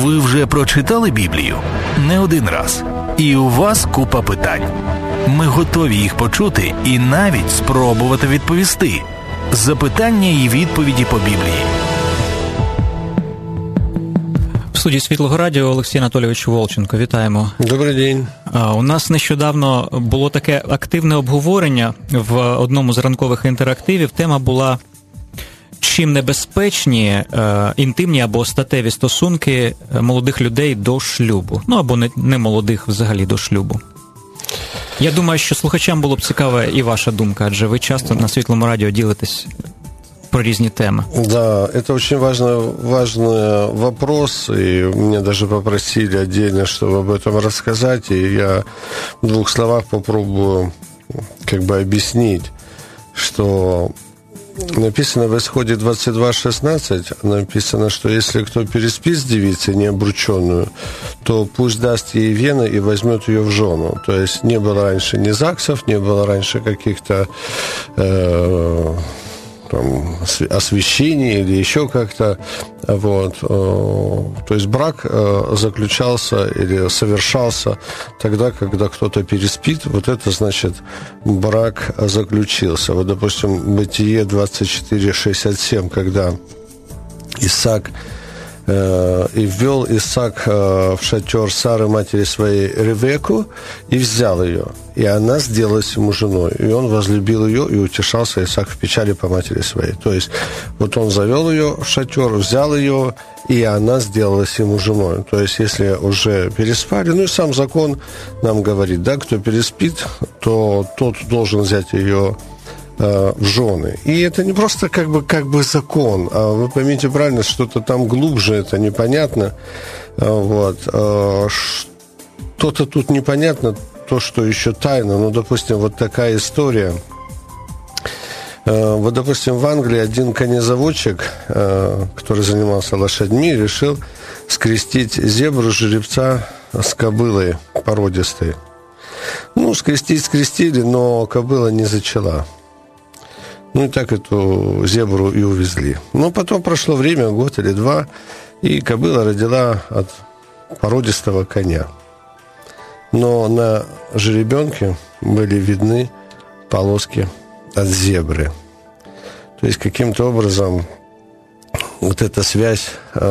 Ви вже прочитали Біблію? Не один раз. І у вас купа питань. Ми готові їх почути і навіть спробувати відповісти. Запитання і відповіді по Біблії. В студії Світлого Радіо Олексій Анатолійович Волченко. Вітаємо. Добрий день. У нас нещодавно було таке активне обговорення в одному з ранкових інтерактивів. Тема була: чим небезпечні інтимні або статеві стосунки молодих людей до шлюбу. Ну, або не молодих взагалі до шлюбу. Я думаю, що слухачам було б цікава і ваша думка, адже ви часто на Світлому Радіо ділитесь про різні темы. Да, это очень важный вопрос, и меня даже попросили отдельно, чтобы об этом рассказать, и я в 2 словах попробую объяснить, что написано в Исходе 22:16, написано, что если кто переспит с девицей необрученную, то пусть даст ей вены и возьмет ее в жену. То есть не было раньше ни ЗАГСов, не было раньше каких-то освящений или еще как-то. Вот. То есть брак заключался или совершался тогда, когда кто-то переспит. Вот это значит, брак заключился. Вот, допустим, Бытие 24:67, когда Исаак и ввел Исаак в шатер Сары, матери своей, Ревекку, и взял ее. И она сделалась ему женой. И он возлюбил ее, и утешался Исаак в печали по матери своей. То есть, вот он завел ее в шатер, взял ее, и она сделалась ему женой. То есть, если уже переспали, ну и сам закон нам говорит, да, кто переспит, то тот должен взять ее в жены. И это не просто как бы закон, а вы поймите правильно, что-то там глубже, это непонятно. Вот. Что-то тут непонятно, то, что еще тайна. Ну, допустим, вот такая история. Вот, допустим, в Англии один конезаводчик, который занимался лошадьми, решил скрестить зебру жеребца с кобылой породистой. Ну, скрестили, но кобыла не зачала. Ну, и так эту зебру и увезли. Но потом прошло время, 1 или 2, и кобыла родила от породистого коня. Но на жеребенке были видны полоски от зебры. То есть, каким-то образом вот эта связь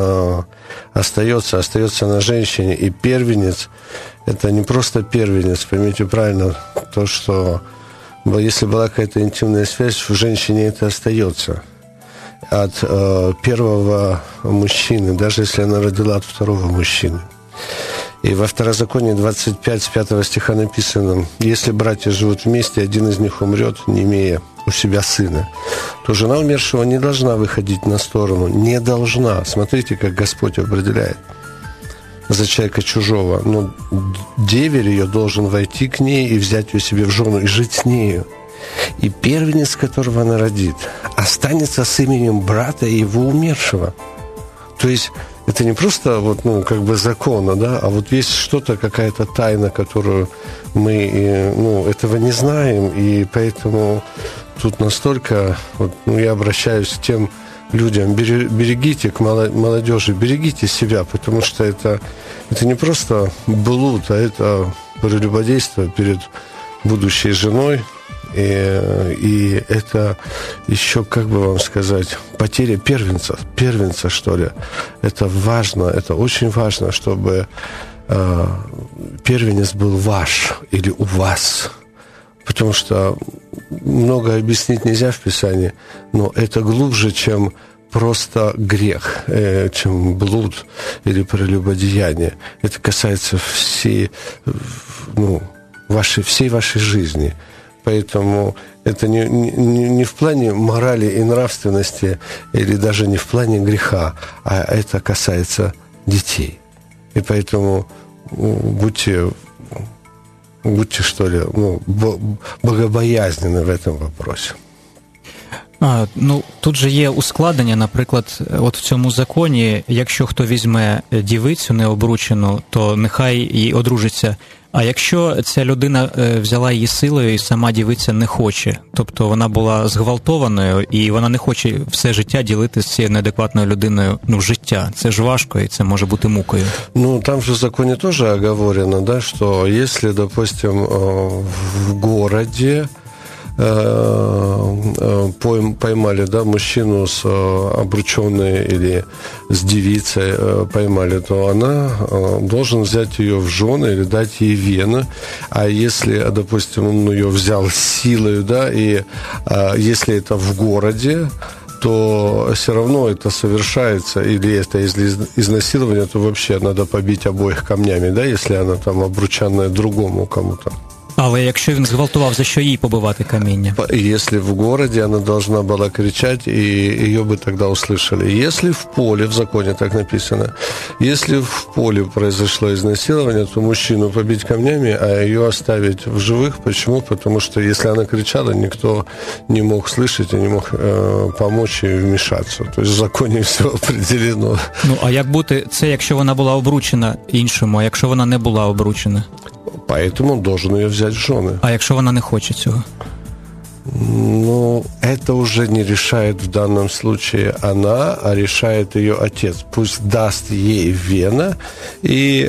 остается на женщине. И первенец – это не просто первенец, поймите правильно, то, что если была какая-то интимная связь, в женщине это остается от первого мужчины, даже если она родила от второго мужчины. И во Второзаконии 25, с 5 стиха написано: «Если братья живут вместе, один из них умрет, не имея у себя сына, то жена умершего не должна выходить на сторону, не должна». Смотрите, как Господь определяет. За человека чужого, но деверь ее должен войти к ней и взять ее себе в жену и жить с нею. И первенец, которого она родит, останется с именем брата его умершего. То есть это не просто законно, да, а вот есть что-то, какая-то тайна, которую мы этого не знаем, и поэтому тут настолько, я обращаюсь к тем людям, берегите, к молодежи, берегите себя, потому что это не просто блуд, а это прелюбодейство перед будущей женой, и это еще, как бы вам сказать, потеря первенца, что ли. Это важно, это очень важно, чтобы первенец был ваш или у вас. Потому что много объяснить нельзя в Писании, но это глубже, чем просто грех, чем блуд или прелюбодеяние. Это касается всей вашей жизни. Поэтому это не в плане морали и нравственности, или даже не в плане греха, а это касается детей. И поэтому будьте, что ли, богобоязненны в этом вопросе. Тут же є ускладнення, наприклад, от в цьому законі, якщо хто візьме дівицю необручену, то нехай і одружиться. А якщо ця людина взяла її силою і сама дівиця не хоче, тобто вона була зґвалтованою і вона не хоче все життя ділити з цією неадекватною людиною, життя, це ж важко і це може бути мукою. Там же в законе тоже оговорено, да, что если, допустим, в городе поймали, да, мужчину с обрученной или с девицей поймали, то она должен взять ее в жены или дать ей вены. А если, допустим, он ее взял силой, да, и если это в городе, то все равно это совершается, или это изнасилование, то вообще надо побить обоих камнями, да, если она там обрученная другому кому-то. Але якщо він зґвалтував, за що їй побивати каміння? Если в городе, она должна была кричать, и ее бы тогда услышали. Если в поле, в законе так написано, если в поле произошло изнасилование, то мужчину побить камнями, а ее оставить в живых. Почему? Потому что если она кричала, никто не мог слышать и не мог помочь ей вмешаться. То есть в законе все определено. А як бути це, якщо вона була обручена іншому, а якщо вона не була обручена? Поэтому он должен ее взять в жены. А якщо вона не хоче цього? Это уже не решает в данном случае она, а решает ее отец. Пусть даст ей вена, и,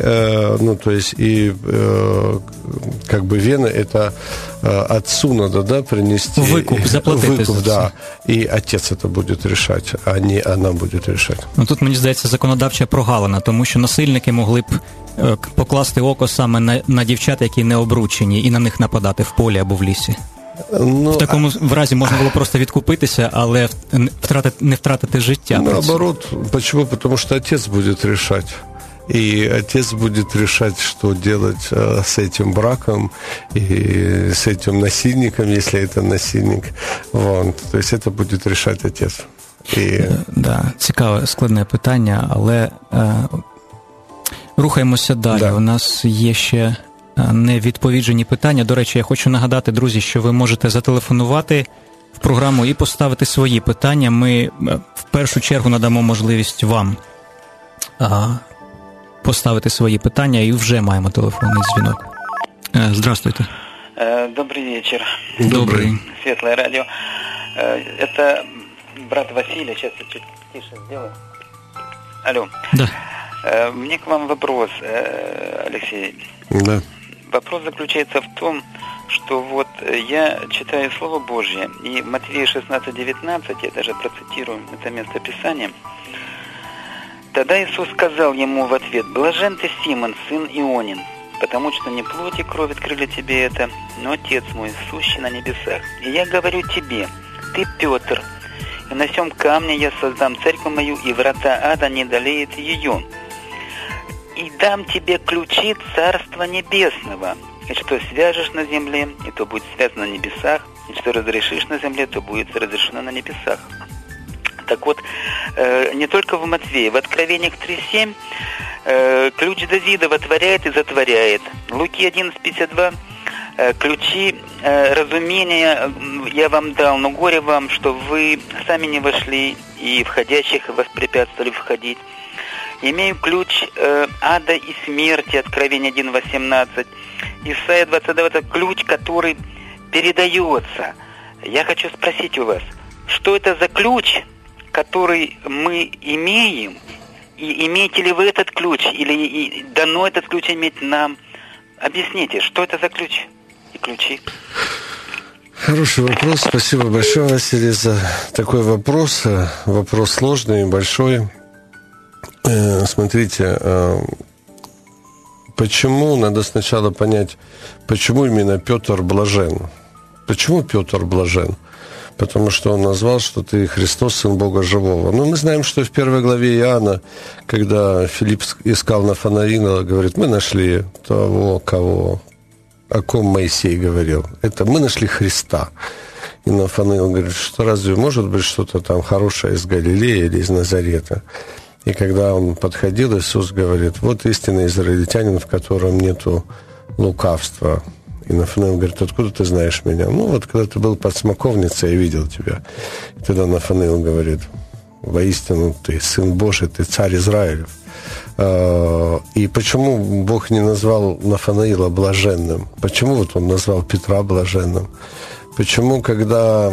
как бы вена это отцу надо, да, принести. Выкуп, заплатить. Выкуп, да. И отец это будет решать, а не она будет решать. Тут, мені здається, законодавча прогалина, тому що насильники могли б покласти око саме на дівчат, які не обручені, і на них нападати в полі або в лісі. В такому разі можна було просто відкупитися, але не втратити життя. Наоборот. Почему? Потому что отец будет решать. И отец будет решать, что делать с этим браком и с этим насильником, если это насильник. То есть это будет решать отец. Да, цікаве, складне питання, але рухаємося далі. Да. У нас є ще невідповіджені питання. До речі, я хочу нагадати, друзі, що ви можете зателефонувати в програму і поставити свої питання. Ми в першу чергу надамо можливість вам поставити свої питання, і вже маємо телефонний дзвінок. Здравствуйте. Добрый вечер. Добрый. Светлое радио. Это брат Василий. Сейчас я чуть тише сделаю. Алло. Да. Мне к вам вопрос, Алексей. Да. Вопрос заключается в том, что вот я читаю Слово Божье, и в Матфея 16:19, я даже процитирую это место Писания. Тогда Иисус сказал ему в ответ: «Блажен ты, Симон, сын Ионин, потому что не плоть и кровь открыли тебе это, но Отец мой, сущий на небесах. И я говорю тебе, ты Петр, и на сем камне я создам церковь мою, и врата ада не одолеют ее. И дам тебе ключи Царства Небесного, и что свяжешь на земле, и то будет связано на небесах, и что разрешишь на земле, то будет разрешено на небесах». Так вот, не только в Матфея, в Откровениях 3:7 ключ Давида отворяет и затворяет. Луки 11:52 ключи разумения я вам дал, но горе вам, что вы сами не вошли и входящих воспрепятствовали входить. Имею ключ ада и смерти, Откровение 1:18. Исайя 29, ключ, который передается. Я хочу спросить у вас, что это за ключ, который мы имеем, и имеете ли вы этот ключ, или дано этот ключ иметь нам? Объясните, что это за ключ и ключи? Хороший вопрос. Спасибо большое, Василий, за такой вопрос. Вопрос сложный и большой. Смотрите, почему, надо сначала понять, почему именно Петр блажен. Почему Петр блажен? Потому что он назвал, что ты Христос, Сын Бога Живого. Но мы знаем, что в 1 главе Иоанна, когда Филипп искал Нафанаила, говорит, мы нашли того, о ком Моисей говорил. Это мы нашли Христа. И Нафанаил говорит, что разве может быть что-то там хорошее из Галилеи или из Назарета? И когда он подходил, Иисус говорит, вот истинный израильтянин, в котором нету лукавства. И Нафанаил говорит: откуда ты знаешь меня? Ну, вот когда ты был под смоковницей, я видел тебя. И тогда Нафанаил говорит: воистину ты Сын Божий, ты царь Израилев. И почему Бог не назвал Нафанаила блаженным? Почему вот он назвал Петра блаженным? Почему, когда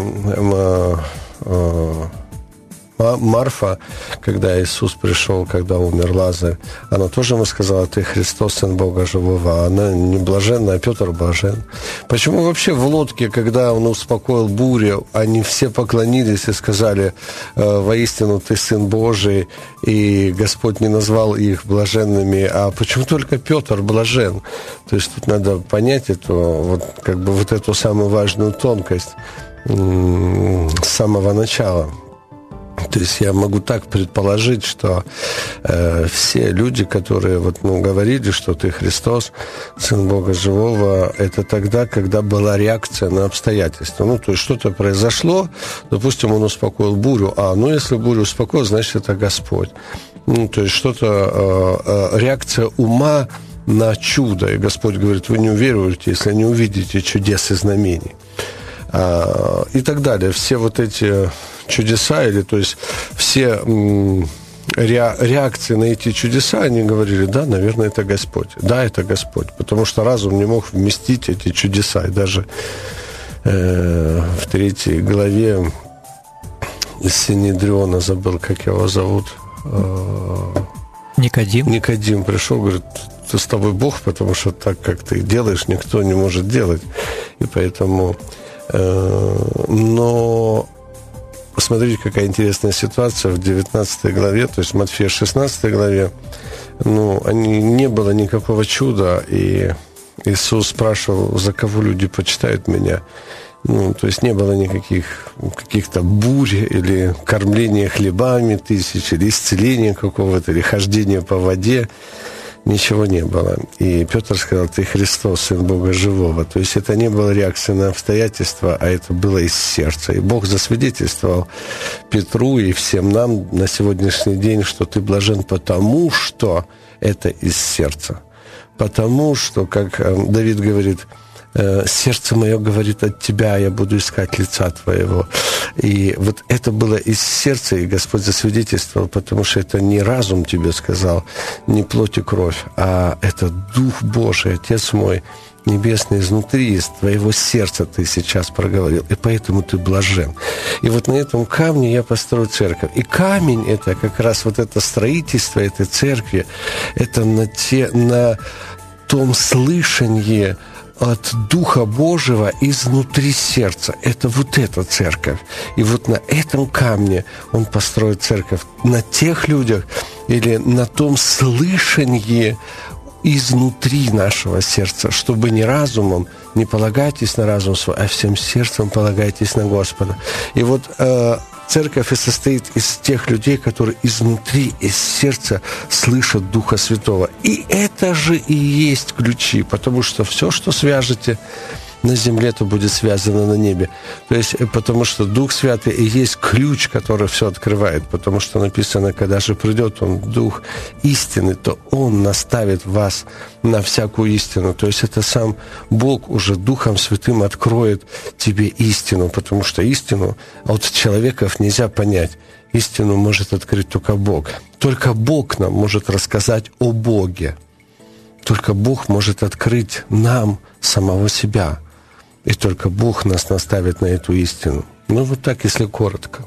Марфа, когда Иисус пришел, когда умер Лазарь, она тоже ему сказала: ты Христос, Сын Бога Живого. Она не блаженна, а Петр блажен. Почему вообще в лодке, когда он успокоил бурю, они все поклонились и сказали: воистину ты Сын Божий, и Господь не назвал их блаженными, а почему только Петр блажен? То есть тут надо понять эту, вот, как бы вот эту самую важную тонкость с самого начала. То есть я могу так предположить, что все люди, которые говорили, что ты Христос, Сын Бога Живого, это тогда, когда была реакция на обстоятельства. Ну, то есть что-то произошло, допустим, он успокоил бурю, если бурю успокоил, значит, это Господь. Ну, то есть что-то, реакция ума на чудо. И Господь говорит: вы не уверуете, если не увидите чудес и знамений. И так далее. Все вот эти чудеса, или то есть все реакции на эти чудеса, они говорили: да, наверное, это Господь. Да, это Господь. Потому что разум не мог вместить эти чудеса. И даже в 3 главе Синедриона, забыл, как его зовут, Никодим пришел, говорит: ты с тобой Бог, потому что так, как ты делаешь, никто не может делать. И поэтому... Но посмотрите, какая интересная ситуация в 19 главе, то есть в Матфея 16 главе, не было никакого чуда, и Иисус спрашивал: за кого люди почитают меня? То есть не было никаких каких-то бурь или кормления хлебами тысяч, или исцеления какого-то, или хождения по воде. Ничего не было. И Петр сказал: ты Христос, Сын Бога Живого. То есть это не была реакция на обстоятельства, а это было из сердца. И Бог засвидетельствовал Петру и всем нам на сегодняшний день, что ты блажен, потому что это из сердца. Потому что, как Давид говорит: сердце мое говорит от тебя, я буду искать лица твоего. И вот это было из сердца, и Господь засвидетельствовал, потому что это не разум тебе сказал, не плоть и кровь, а это Дух Божий, Отец мой Небесный, изнутри, из твоего сердца ты сейчас проговорил, и поэтому ты блажен. И вот на этом камне я построю церковь. И камень — это как раз вот это строительство этой церкви, это на том слышании от Духа Божьего изнутри сердца. Это вот эта церковь. И вот на этом камне он построит церковь. На тех людях или на том слышании изнутри нашего сердца, чтобы не разумом, не полагайтесь на разум свой, а всем сердцем полагайтесь на Господа. И вот церковь и состоит из тех людей, которые изнутри, из сердца слышат Духа Святого. И это же и есть ключи, потому что все, что свяжете на земле, то будет связано на небе. То есть, потому что Дух Святый и есть ключ, который все открывает. Потому что написано: когда же придет Он, Дух истины, то Он наставит вас на всякую истину. То есть это сам Бог уже Духом Святым откроет тебе истину, потому что истину от человеков нельзя понять. Истину может открыть только Бог. Только Бог нам может рассказать о Боге. Только Бог может открыть нам самого себя. И только Бог нас наставит на эту истину. Вот так, если коротко.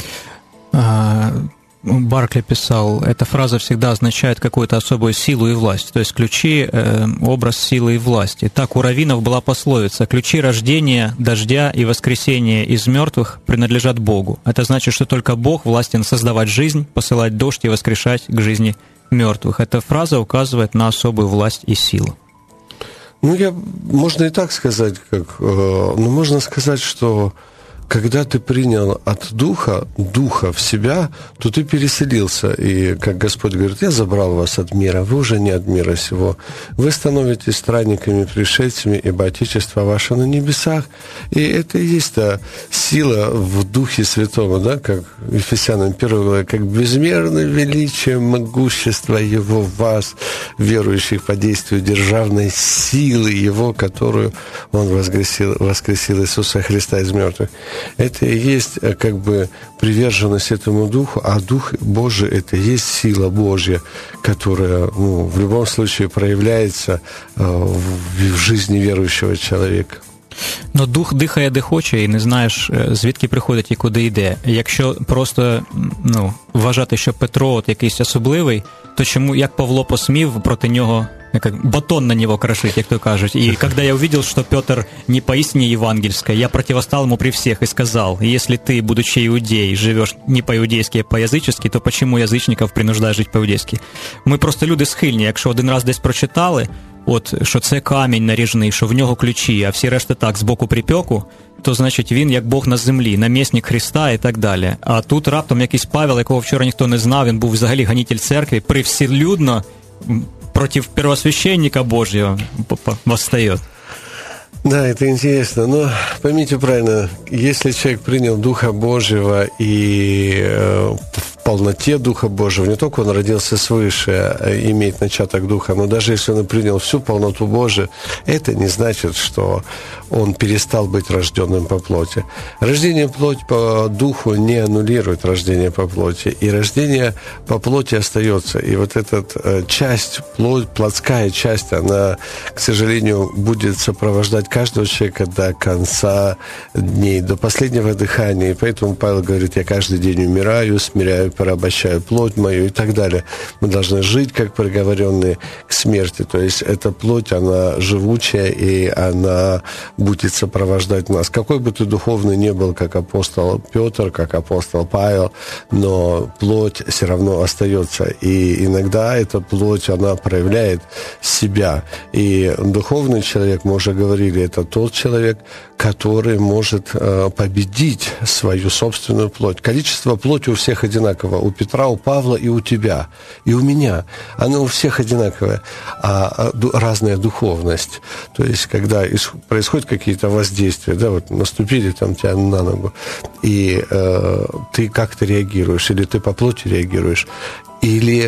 Баркли писал: эта фраза всегда означает какую-то особую силу и власть. То есть ключи – образ силы и власти. Так у раввинов была пословица: ключи рождения, дождя и воскресения из мертвых принадлежат Богу. Это значит, что только Бог властен создавать жизнь, посылать дождь и воскрешать к жизни мертвых. Эта фраза указывает на особую власть и силу. Можно и так сказать, можно сказать, что когда ты принял от Духа в себя, то ты переселился. И, как Господь говорит, я забрал вас от мира, вы уже не от мира сего. Вы становитесь странниками, пришельцами, ибо Отечество ваше на небесах. И это и есть та сила в Духе Святого, да, как Ефесянам 1 глава, как безмерное величие, могущество Его в вас, верующих по действию державной силы Его, которую Он воскресил Иисуса Христа из мертвых. Это и есть как бы приверженность этому Духу, а Дух Божий – это и есть сила Божья, которая в любом случае проявляется в жизни верующего человека. Но дух дихає де хоче, і не знаєш, звідки приходить і куди йде. Якщо просто вважати, що Петро от якийсь особливий, то чому, як Павло посмів проти нього, как батон на него крошить, як то кажуть. И когда я увидел, что Петр не поистине евангельская, я противостал ему при всех и сказал: если ты, будучи иудей, живешь не по-иудейски, а по-язически, то почему язичников принуждаєш жити по-иудейски? Ми просто люди схильні, якщо один раз десь прочитали, от, що це камінь наріжний, що в нього ключі, а всі решта так, з боку припеку, то, значить, він як Бог на землі, намісник Христа і так далі. А тут раптом якийсь Павел, якого вчора ніхто не знав, він був взагалі ганитель церкви, привселюдно против первосвященника Божьего восстает. Да, это интересно. Но поймите правильно, если человек принял Духа Божьего и в полноте Духа Божьего, не только он родился свыше, имеет начаток Духа, но даже если он принял всю полноту Божию, это не значит, что он перестал быть рожденным по плоти. Рождение по Духу не аннулирует рождение по плоти, и рождение по плоти остается. И вот эта часть, плотская часть, она, к сожалению, будет сопровождать каждого человека до конца дней, до последнего дыхания. И поэтому Павел говорит: я каждый день умираю, смиряю, порабощаю плоть мою и так далее. Мы должны жить, как приговоренные к смерти. То есть эта плоть, она живучая, и она будет сопровождать нас. Какой бы ты духовный ни был, как апостол Петр, как апостол Павел, но плоть все равно остается. И иногда эта плоть, она проявляет себя. И духовный человек, мы уже говорили, это тот человек, который может победить свою собственную плоть. Количество плоти у всех одинаково. У Петра, у Павла и у тебя, и у меня. Оно у всех одинаковое, а разная духовность. То есть, когда происходят какие-то воздействия, да, вот наступили там тебя на ногу, и ты как-то реагируешь, или ты по плоти реагируешь, или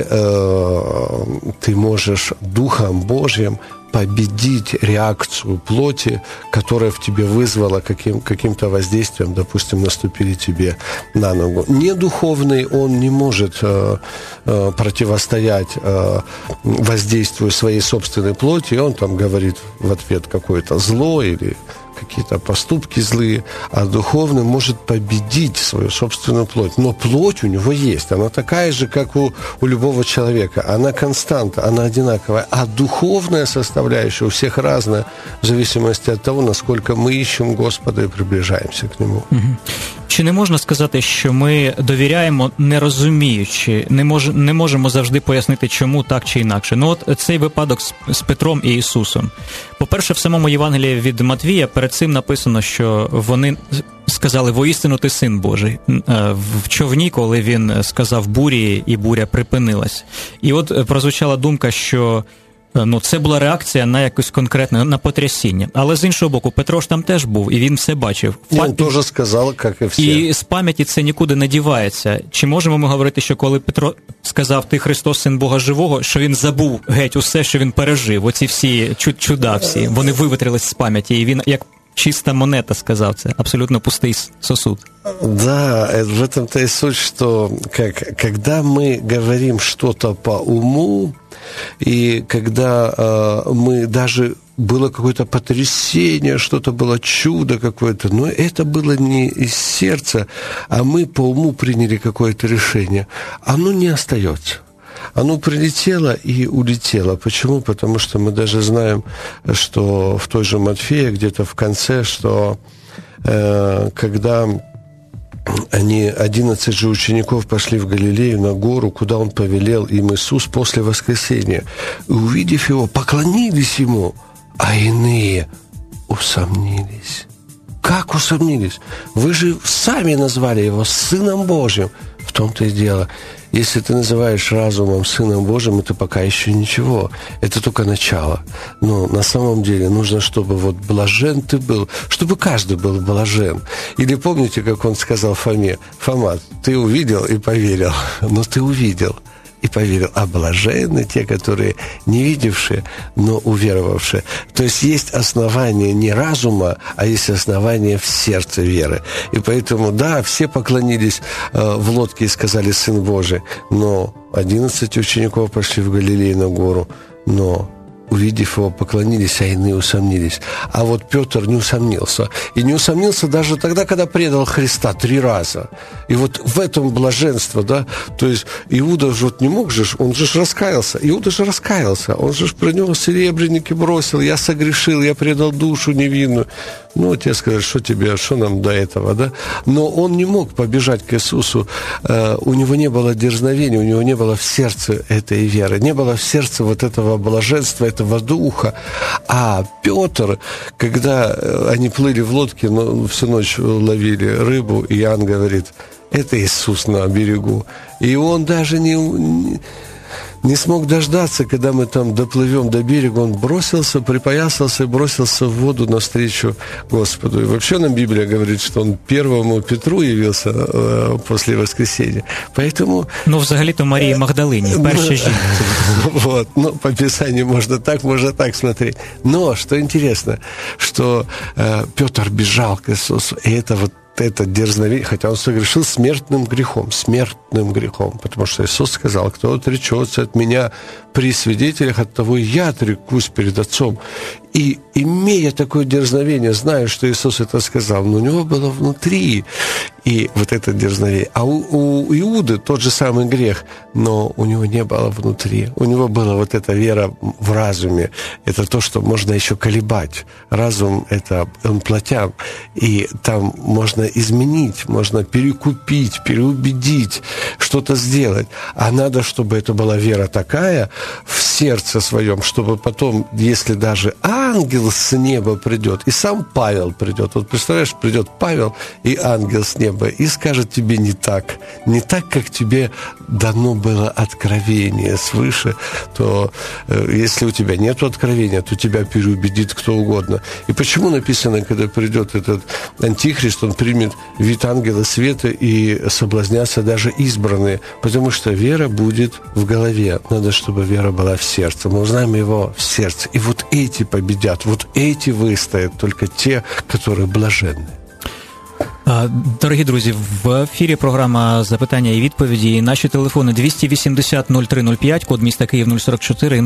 ты можешь Духом Божьим победить реакцию плоти, которая в тебе вызвала каким-то воздействием, допустим, наступили тебе на ногу. Недуховный, он не может противостоять воздействию своей собственной плоти, и он там говорит в ответ какое-то зло или какие-то поступки злые, а духовный может победить свою собственную плоть. Но плоть у него есть, она такая же, как у любого человека. Она константа, она одинаковая. А духовная составляющая у всех разная, в зависимости от того, насколько мы ищем Господа и приближаемся к Нему. Чи не можна сказати, що ми довіряємо, не розуміючи, не можемо завжди пояснити, чому так чи інакше? Ну от цей випадок з Петром і Ісусом. По-перше, в самому Євангелії від Матвія перед цим написано, що вони сказали: воістину ти Син Божий. В човні, коли він сказав бурі, і буря припинилась. І от прозвучала думка, що це була реакція на якусь конкретне, на потрясіння. Але з іншого боку, Петро ж там теж був, і він все бачив. Він теж сказав, як і всі. І з пам'яті це нікуди не дівається. Чи можемо ми говорити, що коли Петро сказав: ти Христос, Син Бога живого, що він забув геть усе, що він пережив, оці всі чуда всі, вони вивітрились з пам'яті, і він як чиста монета сказав це, абсолютно пустий сосуд. Да, в этом-то и суть, что когда мы говорим что-то по уму, и когда мы даже было какое-то потрясение, что-то было чудо какое-то, но это было не из сердца, а мы по уму приняли какое-то решение, оно не остается. Оно прилетело и улетело. Почему? Потому что мы даже знаем, что в той же Матфея, где-то в конце, что когда 11 же учеников пошли в Галилею на гору, куда он повелел им Иисус после воскресения, и, увидев его, поклонились ему, а иные усомнились. Как усомнились? Вы же сами назвали его Сыном Божьим. В том-то и дело. Если ты называешь разумом Сыном Божьим, это пока еще ничего. Это только начало. Но на самом деле нужно, чтобы вот блажен ты был, чтобы каждый был блажен. Или помните, как он сказал Фоме: «Фома, ты увидел и поверил». Но ты увидел и поверил. А блаженны те, которые не видевшие, но уверовавшие. То есть есть основание не разума, а есть основание в сердце веры. И поэтому, да, все поклонились в лодке и сказали: «Сын Божий». Но 11 учеников пошли в Галилею на гору, но, увидев его, поклонились, а иные усомнились. А вот Петр не усомнился. И не усомнился даже тогда, когда предал Христа 3 раза. И вот в этом блаженство, да, то есть Иуда же вот не мог же, он же раскаялся. Иуда же раскаялся. Он же принес серебряники, бросил: «Я согрешил, я предал душу невинную». Ну, тебе скажут: что тебе, что нам до этого, да? Но он не мог побежать к Иисусу. У него не было дерзновения, у него не было в сердце этой веры, не было в сердце вот этого блаженства, этого духа. А Петр, когда они плыли в лодке, но всю ночь ловили рыбу, и Иоанн говорит: это Иисус на берегу. И он даже не смог дождаться, когда мы там доплывем до берега. Он бросился, припоясался и бросился в воду навстречу Господу. И вообще нам Библия говорит, что он первому Петру явился после воскресения. Поэтому... Ну, взагалі-то Марії Магдалині, перша жінка. Вот, ну, по Писанию можно так смотреть. Но, что интересно, что Петр бежал к Иисусу, и это дерзновение, хотя он согрешил смертным грехом, потому что Иисус сказал: кто отречется от меня при свидетелях, от того я отрекусь перед Отцом. И, имея такое дерзновение, зная, что Иисус это сказал, но у него было внутри и вот это дерзновение. А у Иуды тот же самый грех, но у него не было внутри. У него была вот эта вера в разуме. Это то, что можно еще колебать. Разум — это он плотян, и там можно изменить, можно перекупить, переубедить, что-то сделать. А надо, чтобы это была вера такая в сердце своем, чтобы потом, если даже ангел с неба придет, и сам Павел придет. Вот представляешь, придет Павел и ангел с неба и скажет тебе не так, как тебе дано было откровение свыше, то если у тебя нет откровения, то тебя переубедит кто угодно. И почему написано, когда придет этот антихрист, он примет вид ангела света и соблазнятся даже избранные, потому что вера будет в голове. Надо, чтобы вера была в сердце. Мы узнаем его в сердце. И вот эти победят, вот эти выстоят, только те, которые блаженны. Дорогі друзі, в ефірі програма «Запитання і відповіді». Наші телефони 280-0305, код міста Київ 044,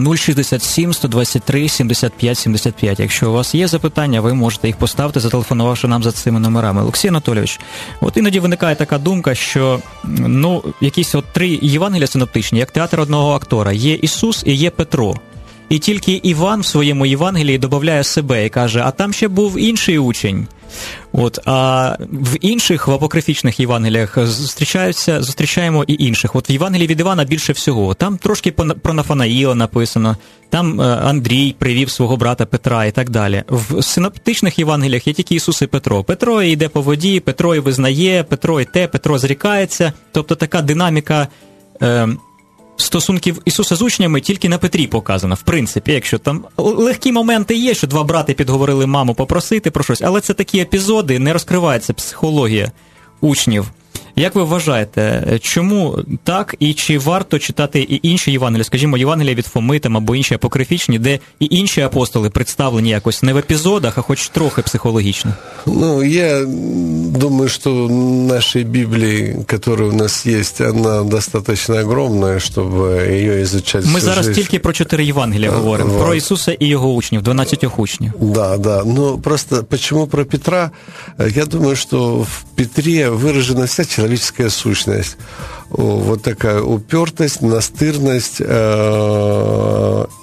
067-123-75-75. Якщо у вас є запитання, ви можете їх поставити, зателефонувавши нам за цими номерами. Олексій Анатолійович, от іноді виникає така думка, що якісь 3 Євангелія синоптичні, як театр одного актора. Є Ісус і є Петро. І тільки Іван в своєму Євангелії додає себе і каже: а там ще був інший учень. А в інших, в апокрифічних Євангеліях зустрічаємо і інших. От в Євангелії від Івана більше всього. Там трошки про Нафанаїла написано, там Андрій привів свого брата Петра і так далі. В синоптичних Євангеліях є тільки Ісус і Петро. Петро йде по воді, Петро і визнає, Петро і Петро зрікається. Тобто така динаміка стосунків Ісуса з учнями тільки на Петрі показано. В принципі, якщо там легкі моменти є, що 2 брати підговорили маму попросити про щось, але це такі епізоди, не розкривається психологія учнів. Як ви вважаєте, чому так, і чи варто читати і інші Євангелія, скажімо, Євангелія від Фоми там, або інші апокрифічні, де і інші апостоли представлені якось не в епізодах, а хоч трохи психологічно? Я думаю, что нашей Библии, которая у нас есть, она достаточно огромная, чтобы ее изучать. Ми зараз тільки про 4 Євангелія говоримо, про Ісуса і його учнів, 12 учнів. Да. Просто почему про Петра? Я думаю, что в Петре выражена вся человеческая сущность. Вот такая упертость, настырность и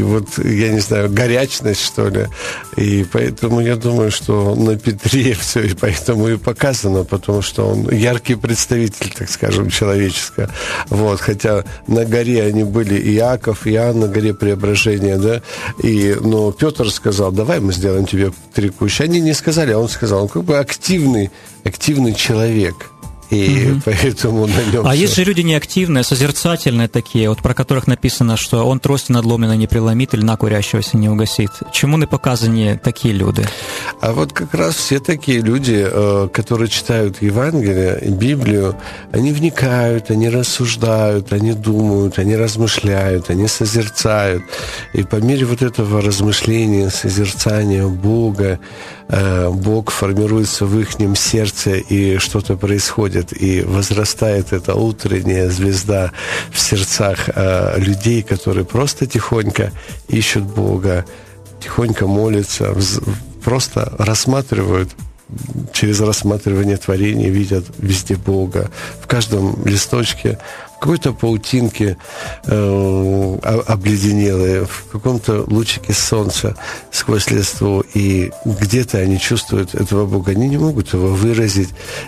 вот, я не знаю, горячность, что ли. И поэтому я думаю, что на Петре все и поэтому и показано, потому что он яркий представитель, так скажем, человеческого. Вот, хотя на горе они были Иаков, Иоанн на горе Преображения, да, но Петр сказал, давай мы сделаем тебе 3 кущи. Они не сказали, а он сказал, он как бы активный человек. И поэтому на нем... А есть же люди неактивные, созерцательные такие, вот про которых написано, что он трости надломленной не преломит, льна курящегося не угасит. Чему не показаны такие люди? А вот как раз все такие люди, которые читают Евангелие, Библию, они вникают, они рассуждают, они думают, они размышляют, они созерцают. И по мере вот этого размышления, созерцания Бога, Бог формируется в их сердце, и что-то происходит, и возрастает эта утренняя звезда в сердцах людей, которые просто тихонько ищут Бога, тихонько молятся, просто рассматривают, через рассматривание творений видят везде Бога, в каждом листочке, в какой-то паутинке обледенелые, в каком-то лучике солнца сквозь листву, и где-то они чувствуют этого Бога. Они не могут его выразить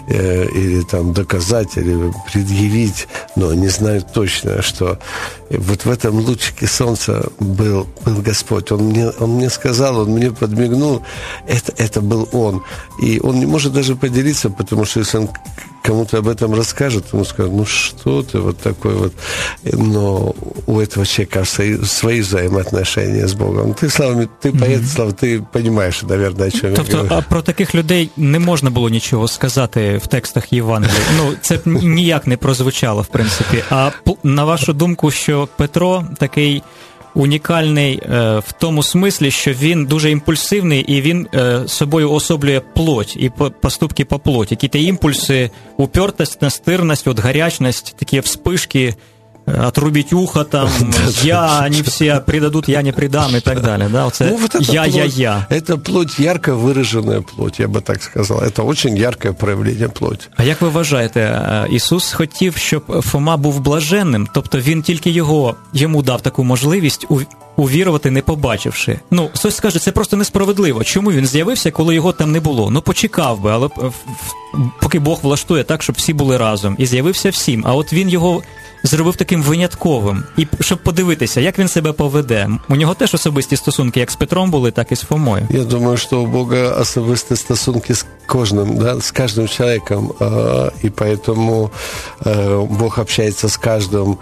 или там доказать, или предъявить, но они знают точно, что вот в этом лучике солнца был Господь. Он мне сказал, Он мне подмигнул, это был Он. И Он не может даже поделиться, потому что если Он кому-то об этом расскажет, ему скажут, ну что ты вот такой вот. Но у этого человека свои взаимоотношения з Богом. Ти поет, Слава, ти розумієш, наверное, о чому я говорю. Тобто про таких людей не можна було нічого сказати в текстах Євангелія. Ну, це ніяк не прозвучало, в принципі. А на вашу думку, що Петро такий унікальний в тому смислі, що він дуже імпульсивний, і він собою особлює плоть і поступки по плоті. Які-то імпульси, упертость, настирність, от гарячність, такі вспишки, отрубить ухо, там, они все предадут, я не предам, и так далее. Да? Вот я. Это плоть, ярко выраженная плоть, я бы так сказал. Это очень яркое проявление плоти. А як ви вважаєте, Ісус хотів, щоб Фома був блаженним, тобто він тільки йому дав таку можливість увірувати, не побачивши. Ну, хтось скаже, це просто несправедливо. Чому він з'явився, коли його там не було? Ну, почекав би, але поки Бог влаштує так, щоб всі були разом. І з'явився всім. А от він його зробив таким винятковим. І щоб подивитися, як він себе поведе. У нього теж особисті стосунки, як з Петром були, так і з Фомою. Я думаю, що у Бога особисті стосунки з кожним, да, с каждым человеком, и поэтому Бог общается с каждым,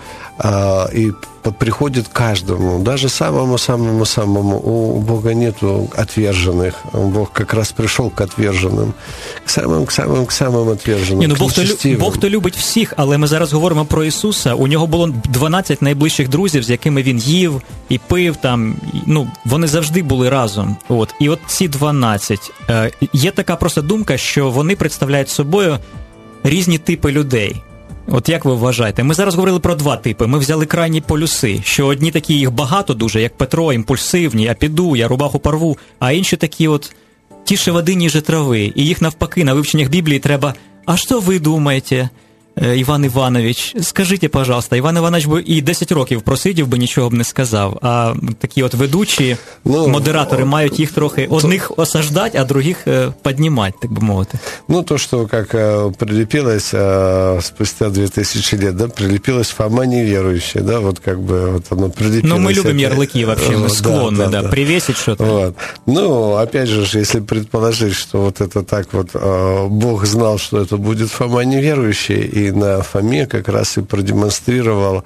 и приходит к каждому, даже самому-самому-самому. У Бога нету отверженных. Бог как раз пришел к отверженным, к самым отверженным. Бог-то любить всіх, але ми зараз говоримо про Ісуса. У нього було 12 найближчих друзів, з якими він їв і пив там. Ну, вони завжди були разом. От. І от ці 12. Є така просто думка, що вони представляють собою різні типи людей. От як ви вважаєте? Ми зараз говорили про 2 типи. Ми взяли крайні полюси, що одні такі, їх багато дуже, як Петро, імпульсивні, я піду, я рубаху порву, а інші такі от тише води, ніже трави. І їх навпаки на вивченнях Біблії треба, а що ви думаєте, Іван Іванович? Скажіть, пожалуйста. Іван Іванович би і 10 років просидів би, нічого б не сказав. А такі от ведучі, модератори мають їх трохи, одних осаждати, а других піднімати, так би мовити. Ну, то, что как прилепилось спустя 2000 лет, да, прилепилось Фома неверующий, да, вот как бы вот оно прилепилось. Ну, мы любим ярлыки вообще, мы склонны, да, привесить что-то. Вот. Ну, опять же, если предположить, что вот это так вот, Бог знал, что это будет Фома неверующий, и на Фоме как раз и продемонстрировал,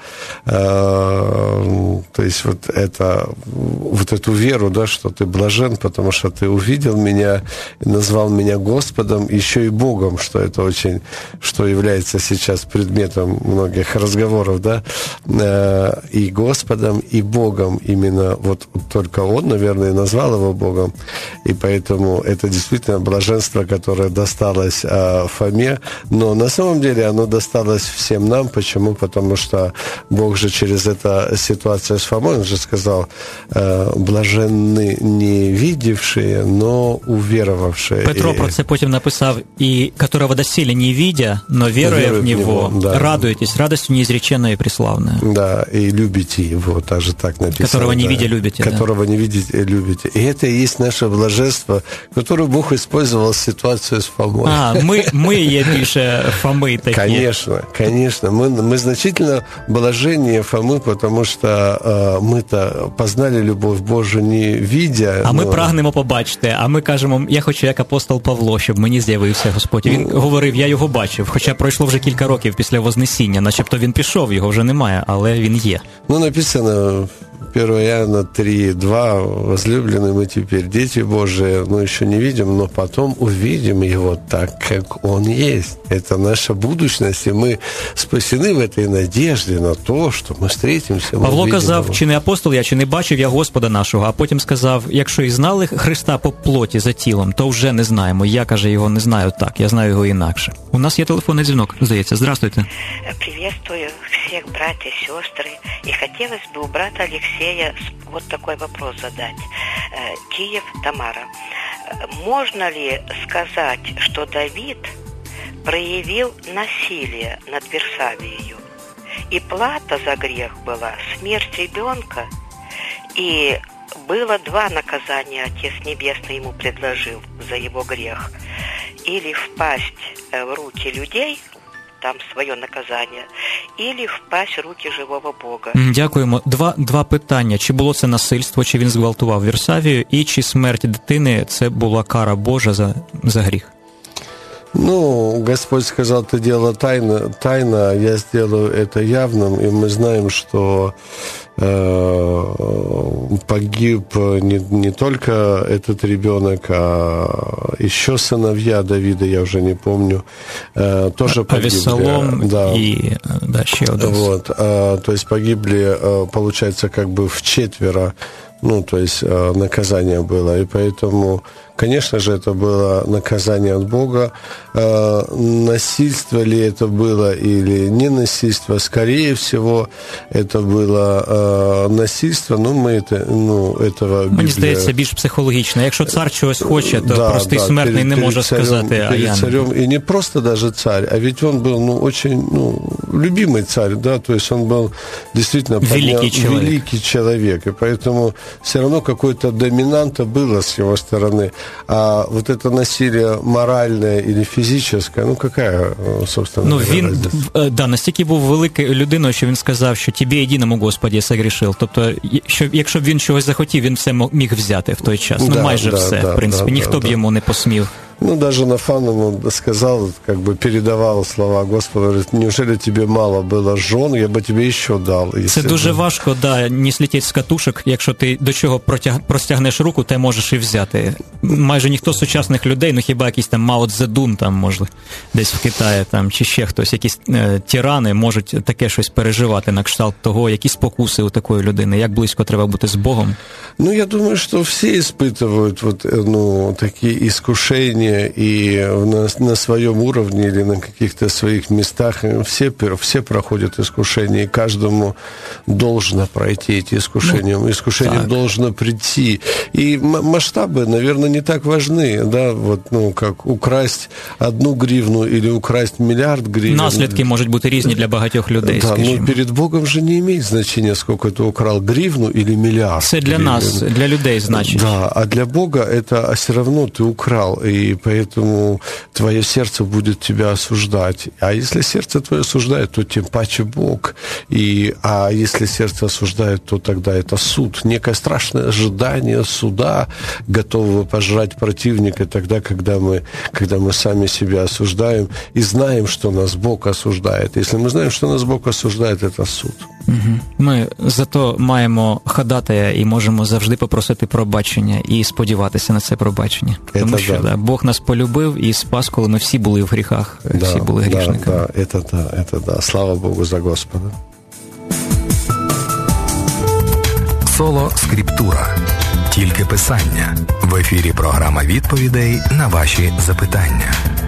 то есть вот эту веру, да, что ты блажен, потому что ты увидел меня и назвал меня Господом, еще и Богом, что является сейчас предметом многих разговоров, да, и Господом, и Богом, именно вот только Он, наверное, назвал его Богом, и поэтому это действительно блаженство, которое досталось Фоме, но на самом деле оно оно досталось всем нам. Почему? Потому что Бог же через эту ситуацию с Фомой, он же сказал, блаженны не видевшие, но уверовавшие. Петро про це потім написав, и которого доселе не видя, но веруя в Него, да. Радуетесь радостью неизреченной и преславной. Да, и любите Его, даже так написано. Которого не да. видя, любите. Которого не видите, любите. И это и есть наше блаженство, которое Бог использовал в ситуации с Фомой. Мы є більше Фоми такі. Конечно. Мы значительно блаженнее Фомы, потому что мы-то познали любовь Божию не видя. А ми прагнемо побачити, а ми кажемо, я хочу як апостол Павло, щоб мені з'явився Господь. Він говорив, я його бачив, хоча пройшло вже кілька років після Вознесіння, начебто він пішов, його вже немає, але він є. Написано 1 Иоанна 3:2, возлюбленные мы теперь дети Божии, но еще не видим, но потом увидим Его так, как Он есть. Это наша будущность, и мы спасены в этой надежде на то, что мы встретимся. Павло казав, чи не апостол я, чи не бачив я Господа нашого, а потім сказав, якщо і знали Христа по плоті за тілом, то вже не знаємо. Я, каже, його не знаю так, я знаю його інакше. У нас є телефонний дзвінок, здається. Здравствуйте. Приветствую всех братьев и сестры. И хотелось бы у брата Алексея вот такой вопрос задать. Киев, Тамара. Можно ли сказать, что Давид проявил насилие над Версавией? И плата за грех была смерть ребенка, и было два наказания Отец Небесный ему предложил за его грех. Или впасть в руки людей, там своє наказання, или впасть в руки живого Бога. Дякуємо. Два питання. Чи було це насильство, чи він зґвалтував Вірсавію, і чи смерть дитини – це була кара Божа за гріх? Господь сказал, ты дело тайно, а я сделаю это явным, и мы знаем, что погиб не только этот ребенок, а еще сыновья Давида, я уже не помню, тоже погибли. Авессалом и еще один. То есть погибли, получается, как бы вчетверо, то есть наказание было, и поэтому, конечно же, это было наказание от Бога. Насильство ли это было или не насильство, скорее всего, это было насильство, мы этого Біблія... Мені здається, більш психологічно. Якщо цар чогось хоче, то простий смертний не може сказати, а я не. И не просто даже царь, а ведь он был, очень, любимый царь, да, то есть он был действительно великий человек, и поэтому все равно какое-то доминанта было с его стороны. А вот это насилие моральное или фізичне, какая, собственно, він, настільки був великою людиною, що він сказав, що «Тебе єдиному, Господи, согрішив». Тобто, якщо б він чогось захотів, він все міг взяти в той час. Майже все, в принципі. Ніхто б йому не посмів. Даже Нафан ему сказал, передавал слова Господа, говорит, неужели тебе мало было жен, я бы тебе еще дал. Це дуже важко, не слетіть з катушок, якщо ти до чого простягнеш руку, ти можеш і взяти. Майже ніхто з сучасних людей, хіба якийсь там Мао Цзедун, може, десь в Китаї, чи ще хтось, якісь тирани можуть таке щось переживати, на кшталт того, які спокуси у такої людини, як близько треба бути з Богом. Я думаю, что все испытывают такие искушения, и на своем уровне или на каких-то своих местах все проходят искушения, и каждому должно пройти эти искушения. Искушение должно прийти. И масштабы, наверное, не так важны, да, как украсть 1 гривну или украсть миллиард гривен. Наслідки можуть бути різні для багатьох людей, скажімо. Но перед Богом же не имеет значения, сколько ты украл, гривну или миллиард. Це для нас, для людей значить. Да, а для Бога это все равно ты украл, и поэтому твое сердце будет тебя осуждать. А если сердце твое осуждает, то тем паче Бог. А если сердце осуждает, то тогда это суд. Некое страшное ожидание суда, готового пожрать противника тогда, когда мы сами себя осуждаем и знаем, что нас Бог осуждает. Если мы знаем, что нас Бог осуждает, это суд. Ми зато маємо ходатая і можемо завжди попросити пробачення і сподіватися на це пробачення. Тому що Бог нас полюбив і спас, коли ми всі були в гріхах, всі були грішниками. Это да. Слава Богу за Господа. Соло Скриптура. Тільки писання. В ефірі програма відповідей на ваші запитання.